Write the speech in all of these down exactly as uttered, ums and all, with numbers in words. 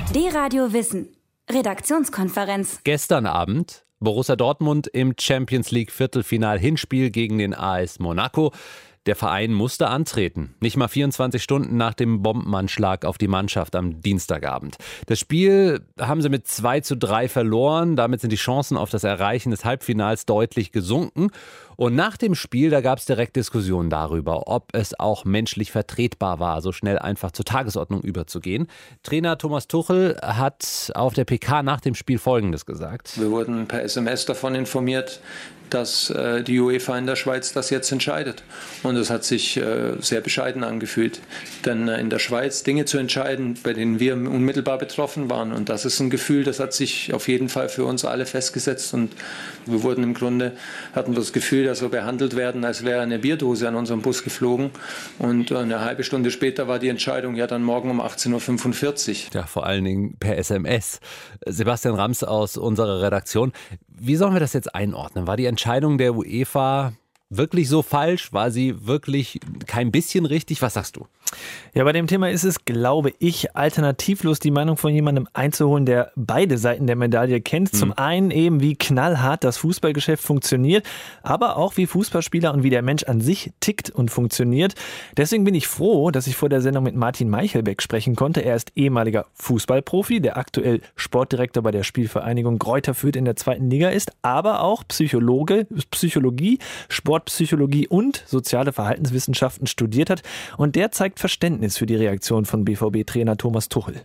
D-Radio Wissen. Redaktionskonferenz. Gestern Abend Borussia Dortmund im Champions League Viertelfinal-Hinspiel gegen den A S Monaco. Der Verein musste antreten, nicht mal vierundzwanzig Stunden nach dem Bombenanschlag auf die Mannschaft am Dienstagabend. Das Spiel haben sie mit zwei zu drei verloren, damit sind die Chancen auf das Erreichen des Halbfinals deutlich gesunken. Und nach dem Spiel, da gab es direkt Diskussionen darüber, ob es auch menschlich vertretbar war, so schnell einfach zur Tagesordnung überzugehen. Trainer Thomas Tuchel hat auf der P K nach dem Spiel Folgendes gesagt. Wir wurden per S M S davon informiert, dass äh, die UEFA in der Schweiz das jetzt entscheidet. Und es hat sich äh, sehr bescheiden angefühlt. Denn äh, in der Schweiz Dinge zu entscheiden, bei denen wir unmittelbar betroffen waren. Und das ist ein Gefühl, das hat sich auf jeden Fall für uns alle festgesetzt. Und wir wurden im Grunde, hatten wir das Gefühl, dass wir behandelt werden, als wäre eine Bierdose an unserem Bus geflogen. Und äh, eine halbe Stunde später war die Entscheidung ja dann morgen um achtzehn Uhr fünfundvierzig. Ja, vor allen Dingen per S M S. Sebastian Rams aus unserer Redaktion. Wie sollen wir das jetzt einordnen? War die Entscheidung der UEFA wirklich so falsch? War sie wirklich kein bisschen richtig? Was sagst du? Ja, bei dem Thema ist es, glaube ich, alternativlos die Meinung von jemandem einzuholen, der beide Seiten der Medaille kennt. Hm. Zum einen eben, wie knallhart das Fußballgeschäft funktioniert, aber auch wie Fußballspieler und wie der Mensch an sich tickt und funktioniert. Deswegen bin ich froh, dass ich vor der Sendung mit Martin Meichelbeck sprechen konnte. Er ist ehemaliger Fußballprofi, der aktuell Sportdirektor bei der Spielvereinigung Greuther Fürth in der zweiten Liga ist, aber auch Psychologe, Psychologie, Sportpsychologie und soziale Verhaltenswissenschaften studiert hat. Und der zeigt Verständnis für die Reaktion von B V B-Trainer Thomas Tuchel.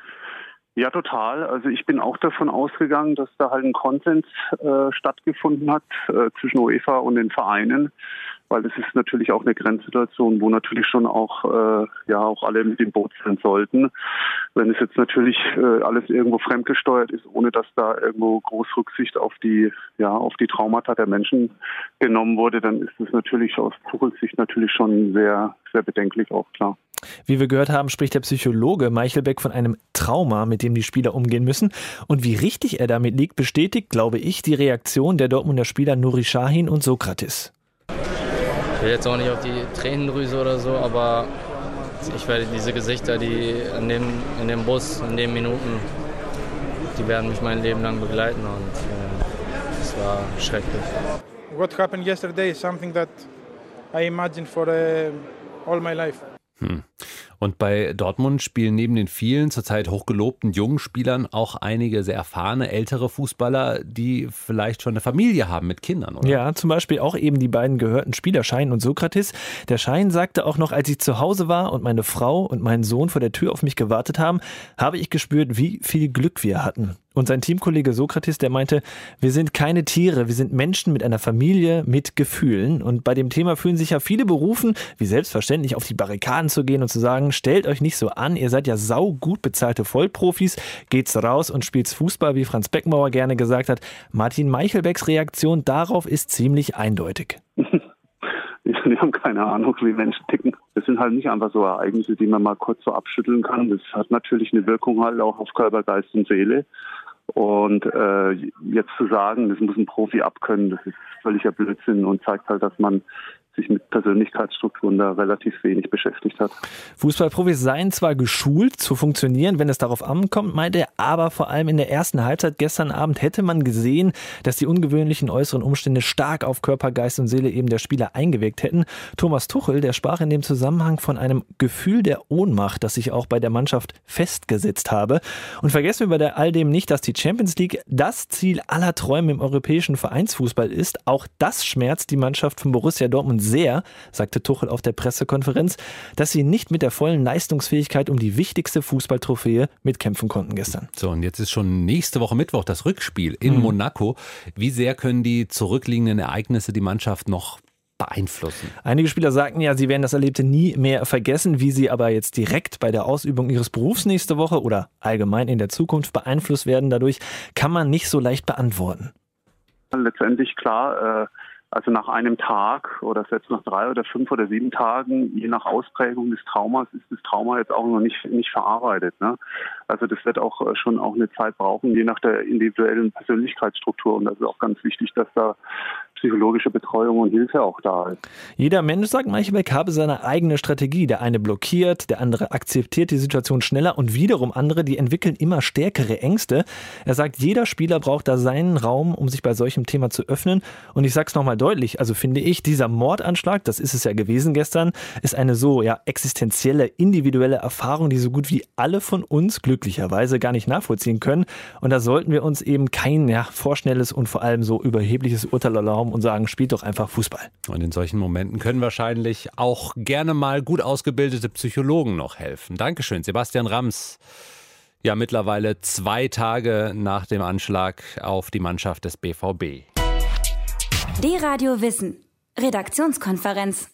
Ja, total. Also ich bin auch davon ausgegangen, dass da halt ein Konsens äh, stattgefunden hat äh, zwischen UEFA und den Vereinen, weil es ist natürlich auch eine Grenzsituation, wo natürlich schon auch äh, ja auch alle mit dem Boot sein sollten. Wenn es jetzt natürlich äh, alles irgendwo fremdgesteuert ist, ohne dass da irgendwo groß Rücksicht auf die ja auf die Traumata der Menschen genommen wurde, dann ist es natürlich aus Tuchels Sicht natürlich schon sehr sehr bedenklich, auch klar. Wie wir gehört haben, spricht der Psychologe Meichelbeck von einem Trauma, mit dem die Spieler umgehen müssen. Und wie richtig er damit liegt, bestätigt, glaube ich, die Reaktion der Dortmunder Spieler Nuri Sahin und Sokratis. Ich will jetzt auch nicht auf die Tränendrüse oder so, aber ich werde diese Gesichter, die in dem, in dem Bus, in den Minuten, die werden mich mein Leben lang begleiten und es äh, war schrecklich. What happened yesterday is something that I imagined for uh, all my life. Hm. Und bei Dortmund spielen neben den vielen zurzeit hochgelobten jungen Spielern auch einige sehr erfahrene, ältere Fußballer, die vielleicht schon eine Familie haben mit Kindern, oder? Ja, zum Beispiel auch eben die beiden gehörten Spieler Sahin und Sokratis. Der Sahin sagte auch noch, als ich zu Hause war und meine Frau und mein Sohn vor der Tür auf mich gewartet haben, habe ich gespürt, wie viel Glück wir hatten. Und sein Teamkollege Sokratis, der meinte, wir sind keine Tiere, wir sind Menschen mit einer Familie, mit Gefühlen. Und bei dem Thema fühlen sich ja viele berufen, wie selbstverständlich auf die Barrikaden zu gehen und zu sagen, stellt euch nicht so an, ihr seid ja sau gut bezahlte Vollprofis, geht's raus und spielt's Fußball, wie Franz Beckenbauer gerne gesagt hat. Martin Meichelbecks Reaktion darauf ist ziemlich eindeutig. Die haben keine Ahnung, wie Menschen ticken. Das sind halt nicht einfach so Ereignisse, die man mal kurz so abschütteln kann. Das hat natürlich eine Wirkung halt auch auf Körper, Geist und Seele. Und äh, jetzt zu sagen, das muss ein Profi abkönnen, das ist völliger Blödsinn und zeigt halt, dass man sich mit Persönlichkeitsstrukturen da relativ wenig beschäftigt hat. Fußballprofis seien zwar geschult zu funktionieren, wenn es darauf ankommt, meint er, aber vor allem in der ersten Halbzeit gestern Abend hätte man gesehen, dass die ungewöhnlichen äußeren Umstände stark auf Körper, Geist und Seele eben der Spieler eingewirkt hätten. Thomas Tuchel, der sprach in dem Zusammenhang von einem Gefühl der Ohnmacht, das sich auch bei der Mannschaft festgesetzt habe. Und vergessen wir bei all dem nicht, dass die Champions League das Ziel aller Träume im europäischen Vereinsfußball ist. Auch das schmerzt die Mannschaft von Borussia Dortmund sehr, sagte Tuchel auf der Pressekonferenz, dass sie nicht mit der vollen Leistungsfähigkeit um die wichtigste Fußballtrophäe mitkämpfen konnten gestern. So, und jetzt ist schon nächste Woche Mittwoch das Rückspiel in mhm. Monaco. Wie sehr können die zurückliegenden Ereignisse die Mannschaft noch beeinflussen? Einige Spieler sagten ja, sie werden das Erlebte nie mehr vergessen. Wie sie aber jetzt direkt bei der Ausübung ihres Berufs nächste Woche oder allgemein in der Zukunft beeinflusst werden dadurch, kann man nicht so leicht beantworten. Letztendlich klar, äh Also nach einem Tag oder selbst nach drei oder fünf oder sieben Tagen, je nach Ausprägung des Traumas, ist das Trauma jetzt auch noch nicht, nicht verarbeitet. Ne? Also das wird auch schon auch eine Zeit brauchen, je nach der individuellen Persönlichkeitsstruktur. Und das ist auch ganz wichtig, dass da psychologische Betreuung und Hilfe auch da ist. Jeder Mensch, sagt Meichelbeck, habe seine eigene Strategie. Der eine blockiert, der andere akzeptiert die Situation schneller und wiederum andere, die entwickeln immer stärkere Ängste. Er sagt, jeder Spieler braucht da seinen Raum, um sich bei solchem Thema zu öffnen. Und ich sage es nochmal deutlich, also finde ich, dieser Mordanschlag, das ist es ja gewesen gestern, ist eine so ja existenzielle, individuelle Erfahrung, die so gut wie alle von uns glücklicherweise gar nicht nachvollziehen können. Und da sollten wir uns eben kein ja, vorschnelles und vor allem so überhebliches Urteil erlauben und sagen, spielt doch einfach Fußball. Und in solchen Momenten können wahrscheinlich auch gerne mal gut ausgebildete Psychologen noch helfen. Dankeschön, Sebastian Rams. Ja, mittlerweile zwei Tage nach dem Anschlag auf die Mannschaft des B V B. D-Radio Wissen. Redaktionskonferenz.